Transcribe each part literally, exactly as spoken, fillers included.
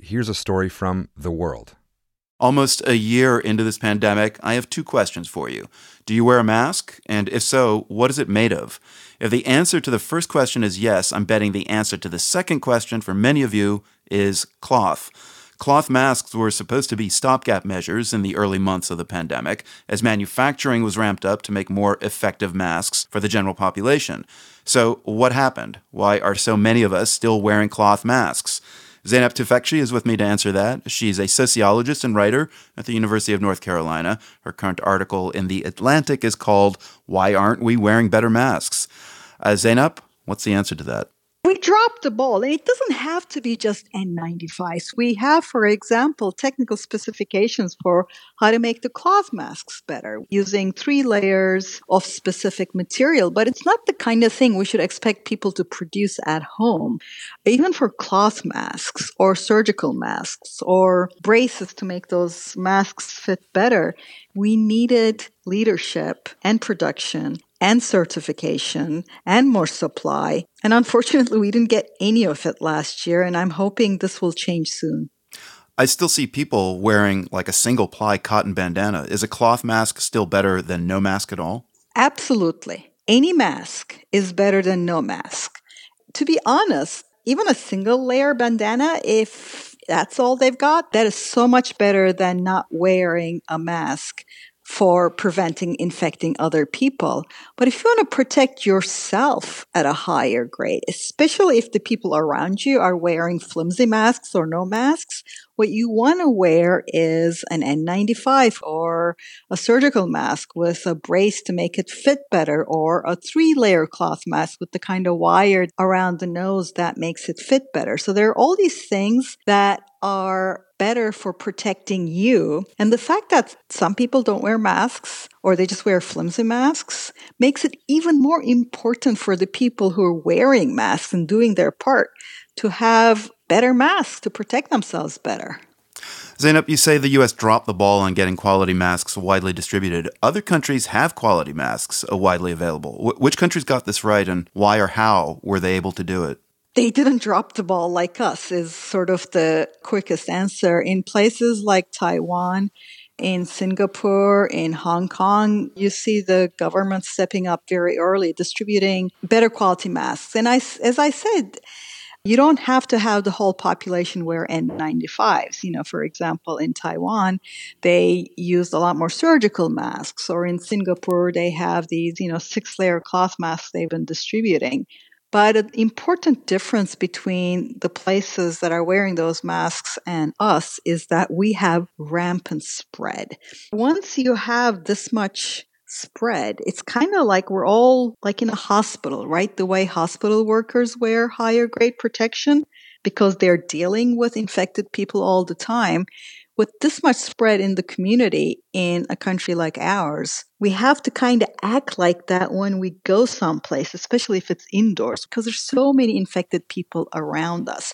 here's a story from The World. Almost a year into this pandemic, I have two questions for you. Do you wear a mask? And if so, what is it made of? If the answer to the first question is yes, I'm betting the answer to the second question for many of you is cloth. Cloth masks were supposed to be stopgap measures in the early months of the pandemic, as manufacturing was ramped up to make more effective masks for the general population. So what happened? Why are so many of us still wearing cloth masks? Zeynep Tufekci is with me to answer that. She's a sociologist and writer at the University of North Carolina. Her current article in The Atlantic is called "Why Aren't We Wearing Better Masks?" Uh, Zeynep, what's the answer to that? We dropped the ball, and it doesn't have to be just N ninety-fives. We have, for example, technical specifications for how to make the cloth masks better using three layers of specific material, but it's not the kind of thing we should expect people to produce at home. Even for cloth masks or surgical masks or braces to make those masks fit better, we needed leadership and production and certification and more supply. And unfortunately, we didn't get any of it last year, and I'm hoping this will change soon. I still see people wearing like a single-ply cotton bandana. Is a cloth mask still better than no mask at all? Absolutely. Any mask is better than no mask. To be honest, even a single-layer bandana, if that's all they've got, that is so much better than not wearing a mask for preventing infecting other people. But if you want to protect yourself at a higher grade, especially if the people around you are wearing flimsy masks or no masks, what you want to wear is an N ninety-five or a surgical mask with a brace to make it fit better, or a three-layer cloth mask with the kind of wire around the nose that makes it fit better. So there are all these things that are better for protecting you. And the fact that some people don't wear masks or they just wear flimsy masks makes it even more important for the people who are wearing masks and doing their part to have better masks to protect themselves better. Zeynep, you say the U S dropped the ball on getting quality masks widely distributed. Other countries have quality masks widely available. Wh- which countries got this right, and why or how were they able to do it? They didn't drop the ball like us is sort of the quickest answer. In places like Taiwan, in Singapore, in Hong Kong, you see the government stepping up very early, distributing better quality masks. And I, as I said, you don't have to have the whole population wear N ninety-fives. You know, for example, in Taiwan, they used a lot more surgical masks. Or in Singapore, they have these, you know, six-layer cloth masks they've been distributing. But an important difference between the places that are wearing those masks and us is that we have rampant spread. Once you have this much spread, it's kind of like we're all like in a hospital, right? The way hospital workers wear higher grade protection because they're dealing with infected people all the time. With this much spread in the community in a country like ours, we have to kind of act like that when we go someplace, especially if it's indoors, because there's so many infected people around us.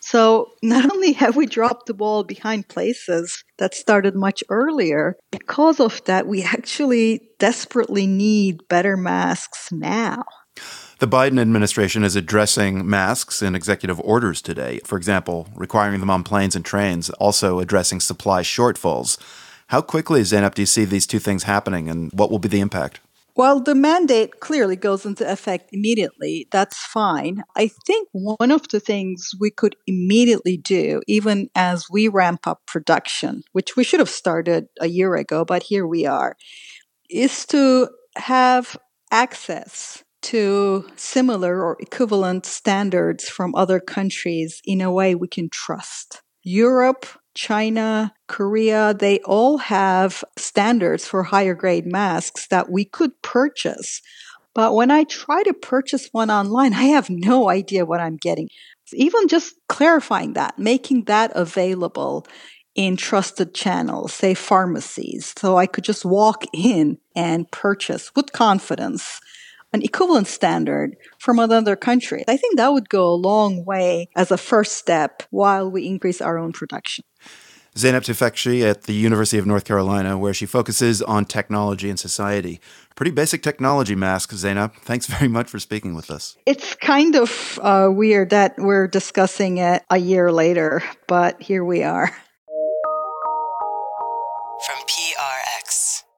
So not only have we dropped the ball behind places that started much earlier, because of that, we actually desperately need better masks now. The Biden administration is addressing masks in executive orders today. For example, requiring them on planes and trains, also addressing supply shortfalls. How quickly, Zeynep, do you see these two things happening, and what will be the impact? Well, the mandate clearly goes into effect immediately. That's fine. I think one of the things we could immediately do, even as we ramp up production, which we should have started a year ago, but here we are, is to have access to similar or equivalent standards from other countries in a way we can trust. Europe, China, Korea, they all have standards for higher grade masks that we could purchase. But when I try to purchase one online, I have no idea what I'm getting. Even just clarifying that, making that available in trusted channels, say pharmacies, so I could just walk in and purchase with confidence an equivalent standard from another country. I think that would go a long way as a first step while we increase our own production. Zeynep Tufekci at the University of North Carolina, where she focuses on technology and society. Pretty basic technology mask, Zeynep. Thanks very much for speaking with us. It's kind of uh, weird that we're discussing it a year later, but here we are. From P R X.